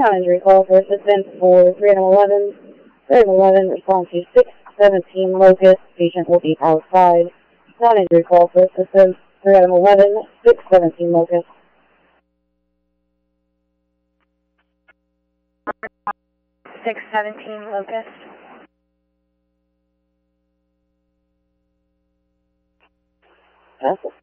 Non-injury call for assistance for 311. 311, respond to 617 Locust. Patient will be outside. Non-injury call for assistance 311, 617 Locust. 617 Locust. That's